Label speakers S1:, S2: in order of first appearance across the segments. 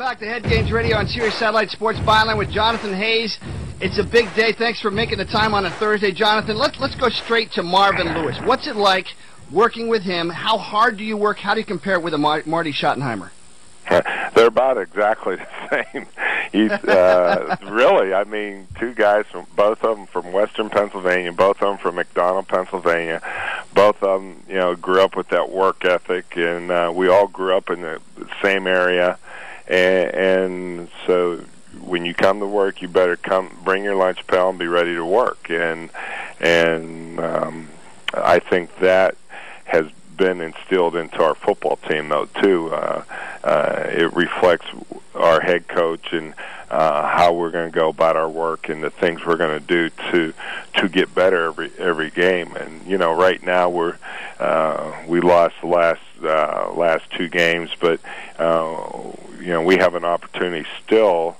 S1: back to Head Games Radio on Sirius Satellite Sports Byline with Jonathan Hayes. It's a big day. Thanks for making the time on a Thursday, Jonathan. Let's go straight to Marvin Lewis. What's it like working with him? How hard do you work? How do you compare it with a Marty Schottenheimer?
S2: They're about exactly the same. He's really, I mean, two guys, both of them from Western Pennsylvania, both of them from McDonald, Pennsylvania. Both of them, you know, grew up with that work ethic, and we all grew up in the same area. And so when you come to work, you better bring your lunch pail and be ready to work. And I think that has been instilled into our football team, though, too. It reflects our head coach and how we're going to go about our work and the things we're going to do to get better every game. And you know, right now we lost the last two games, but you know, we have an opportunity still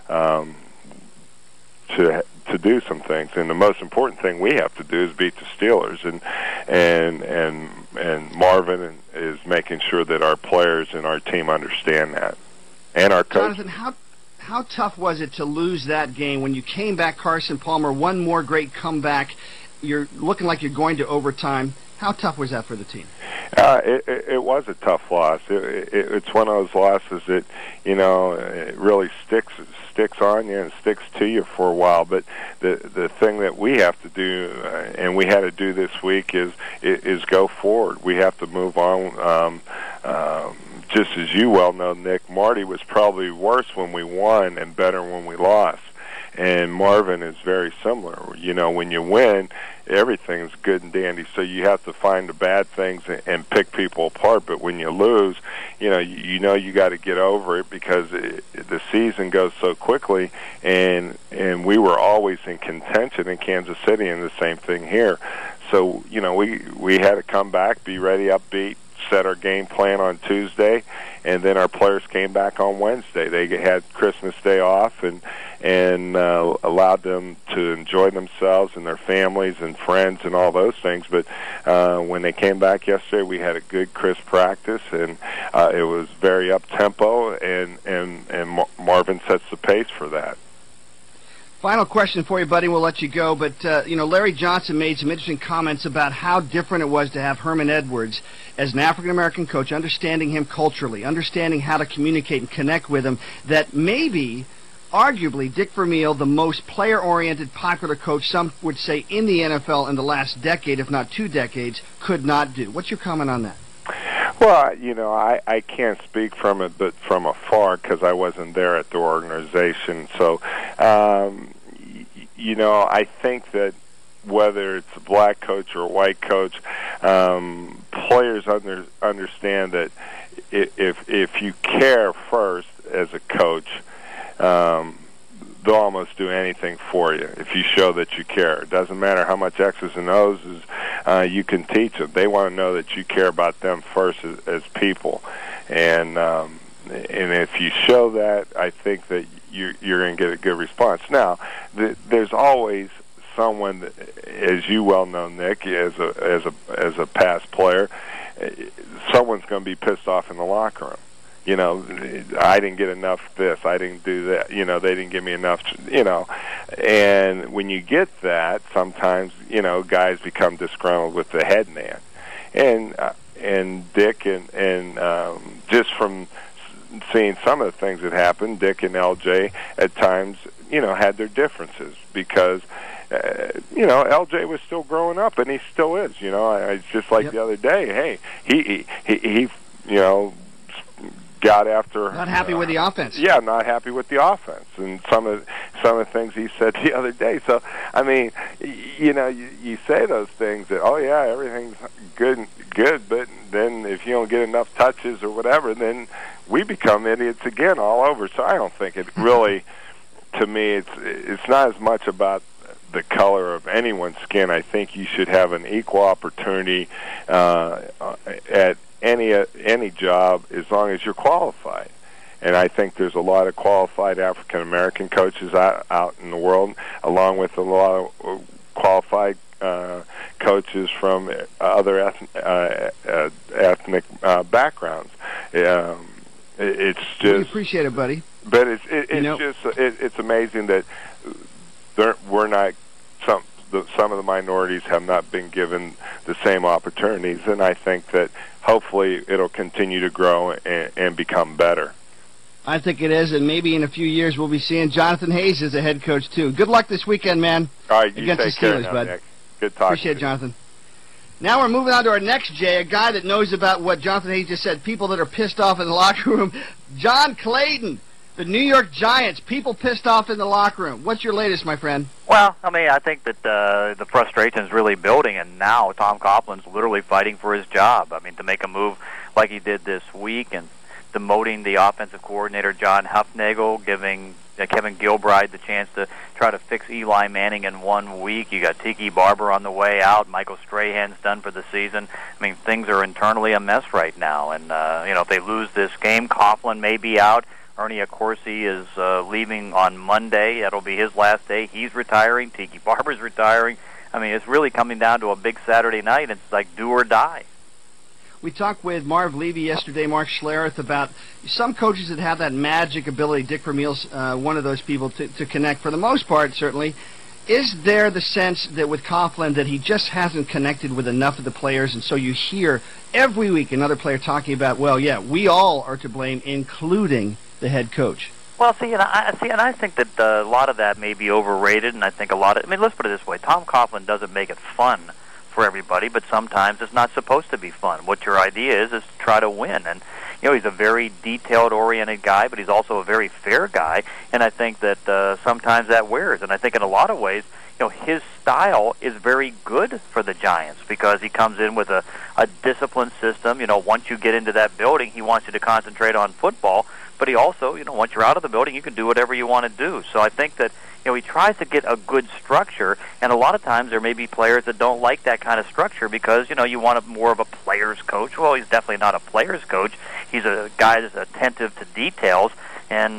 S2: to do some things, and the most important thing we have to do is beat the Steelers, and Marvin is making sure that our players and our team understand that, and our coach.
S1: Jonathan, how tough was it to lose that game when you came back? Carson Palmer, one more great comeback. You're looking like you're going to overtime. How tough was that for the team?
S2: It was a tough loss. It's one of those losses that, you know, it really sticks on you and sticks to you for a while. But the thing that we have to do, and we had to do this week, is go forward. We have to move on. Just as you well know, Nick, Marty was probably worse when we won and better when we lost. And Marvin is very similar. You know, when you win, everything's good and dandy, so you have to find the bad things and pick people apart. But when you lose, you know you got to get over it, because the season goes so quickly, and we were always in contention in Kansas City, and the same thing here. So, you know, we had to come back, be ready, upbeat, set our game plan on Tuesday, and then our players came back on Wednesday. They had Christmas Day off and allowed them to enjoy themselves and their families and friends and all those things. But when they came back yesterday, we had a good, crisp practice, and it was very up-tempo, and Marvin sets the pace for that.
S1: Final question for you, buddy. We'll let you go. But, you know, Larry Johnson made some interesting comments about how different it was to have Herman Edwards as an African-American coach, understanding him culturally, understanding how to communicate and connect with him, that maybe, arguably, Dick Vermeil, the most player-oriented, popular coach, some would say, in the NFL in the last decade, if not 2 decades, could not do. What's your comment on that?
S2: Well, you know, I can't speak from it, but from afar, because I wasn't there at the organization. So, you know, I think that whether it's a black coach or a white coach, players understand that if you care first as a coach, they'll almost do anything for you if you show that you care. It doesn't matter how much X's and O's you can teach them. They want to know that you care about them first as people. And if you show that, I think that you're going to get a good response. Now, there's always someone that, as you well know, Nick, as a past player, someone's going to be pissed off in the locker room. You know, I didn't get enough this, I didn't do that, you know, they didn't give me enough, you know. And when you get that, sometimes, you know, guys become disgruntled with the head man. And Dick and just from seeing some of the things that happened, Dick and LJ at times, you know, had their differences, because you know, LJ was still growing up, and he still is. You know, it's just like the other day. Hey, he you know, got after.
S1: Not happy with the offense.
S2: Yeah, not happy with the offense, and some of the things he said the other day. So, I mean, you know, you say those things that, oh yeah, everything's good, but then if you don't get enough touches or whatever, then we become idiots again all over. So I don't think it really, to me, it's not as much about the color of anyone's skin. I think you should have an equal opportunity at any job, as long as you're qualified. And I think there's a lot of qualified African American coaches out in the world, along with a lot of qualified coaches from other ethnic backgrounds. It's just.
S1: We appreciate it, buddy.
S2: But it's amazing that we're not some of the minorities have not been given the same opportunities, and I think that hopefully it'll continue to grow and become better.
S1: I think it is, and maybe in a few years we'll be seeing Jonathan Hayes as a head coach too. Good luck this weekend, man.
S2: All right, you
S1: against
S2: take
S1: the
S2: care
S1: Steelers,
S2: now,
S1: bud.
S2: Nick. Good talking.
S1: Appreciate it, Jonathan. Now we're moving on to our next Jay, a guy that knows about what Jonathan Hayes just said, people that are pissed off in the locker room. John Clayton, the New York Giants, people pissed off in the locker room. What's your latest, my friend?
S3: Well, I mean, I think that the frustration is really building, and now Tom Coughlin's literally fighting for his job. I mean, to make a move like he did this week and demoting the offensive coordinator, John Hufnagel, giving Kevin Gilbride the chance to try to fix Eli Manning in 1 week. You got Tiki Barber on the way out. Michael Strahan's done for the season. I mean, things are internally a mess right now. And, if they lose this game, Coughlin may be out. Ernie Accorsi is leaving on Monday. That'll be his last day. He's retiring. Tiki Barber's retiring. I mean, it's really coming down to a big Saturday night. It's like do or die.
S1: We talked with Marv Levy yesterday, Mark Schlereth, about some coaches that have that magic ability. Dick Vermeil's one of those people to connect. For the most part, certainly. Is there the sense that with Coughlin that he just hasn't connected with enough of the players, and so you hear every week another player talking about, well, yeah, we all are to blame, including the head coach?
S3: Well, and I think that a lot of that may be overrated, and I think let's put it this way. Tom Coughlin doesn't make it fun for everybody, but sometimes it's not supposed to be fun. What your idea is to try to win. And, he's a very detailed-oriented guy, but he's also a very fair guy, and I think that sometimes that wears. And I think in a lot of ways, his style is very good for the Giants because he comes in with a disciplined system. Once you get into that building, he wants you to concentrate on football, but he also, once you're out of the building, you can do whatever you want to do. So I think that he tries to get a good structure, and a lot of times there may be players that don't like that kind of structure because, you want more of a player's coach. Well, he's definitely not a player's coach. He's a guy that's attentive to details, and,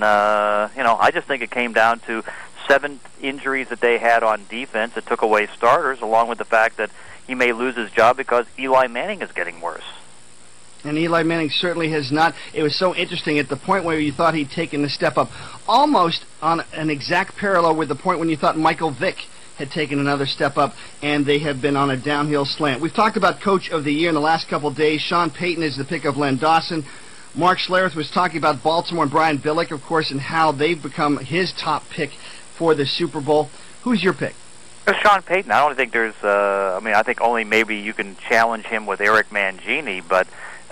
S3: I just think it came down to 7 injuries that they had on defense that took away starters, along with the fact that he may lose his job because Eli Manning is getting worse.
S1: And Eli Manning certainly has not. It was so interesting at the point where you thought he'd taken the step up, almost on an exact parallel with the point when you thought Michael Vick had taken another step up, and they have been on a downhill slant. We've talked about Coach of the Year in the last couple of days. Sean Payton is the pick of Len Dawson. Mark Schlereth was talking about Baltimore and Brian Billick, of course, and how they've become his top pick for the Super Bowl. Who's your pick?
S3: Sean Payton. I don't think there's. I think only maybe you can challenge him with Eric Mangini, but.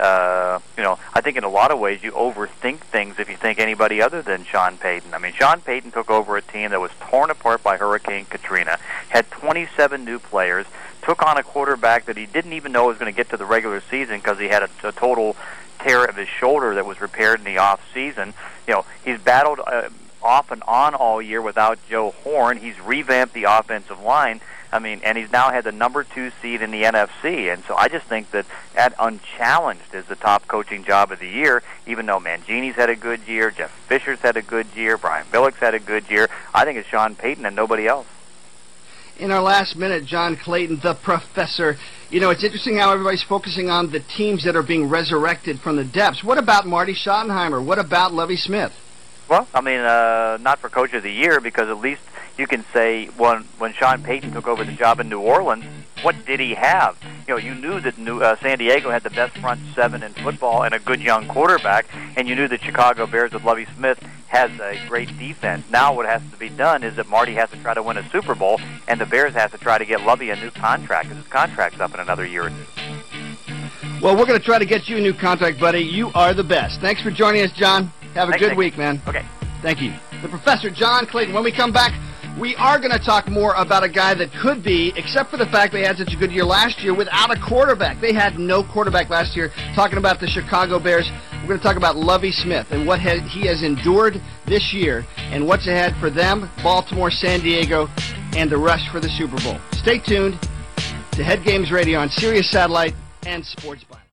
S3: I think in a lot of ways you overthink things if you think anybody other than Sean Payton. I mean, Sean Payton took over a team that was torn apart by Hurricane Katrina, had 27 new players, took on a quarterback that he didn't even know was going to get to the regular season because he had a total tear of his shoulder that was repaired in the off season. He's battled off and on all year without Joe Horn. He's revamped the offensive line. And he's now had the number 2 seed in the NFC, and so I just think that unchallenged is the top coaching job of the year, even though Mangini's had a good year, Jeff Fisher's had a good year, Brian Billick's had a good year. I think it's Sean Payton and nobody else.
S1: In our last minute, John Clayton, the professor, it's interesting how everybody's focusing on the teams that are being resurrected from the depths. What about Marty Schottenheimer? What about Lovie Smith?
S3: Well, not for Coach of the Year because at least you can say when Sean Payton took over the job in New Orleans, what did he have? You knew that San Diego had the best front 7 in football and a good young quarterback, and you knew that Chicago Bears with Lovie Smith has a great defense. Now what has to be done is that Marty has to try to win a Super Bowl, and the Bears have to try to get Lovie a new contract because his contract's up in another year or 2.
S1: Well, we're going to try to get you a new contract, buddy. You are the best. Thanks for joining us, John. Have a good week, man.
S3: Okay.
S1: Thank you. The Professor, John Clayton. When we come back, we are going to talk more about a guy that could be, except for the fact they had such a good year last year, without a quarterback. They had no quarterback last year. Talking about the Chicago Bears, we're going to talk about Lovie Smith and what he has endured this year and what's ahead for them, Baltimore, San Diego, and the rush for the Super Bowl. Stay tuned to Head Games Radio on Sirius Satellite and Sports Bio.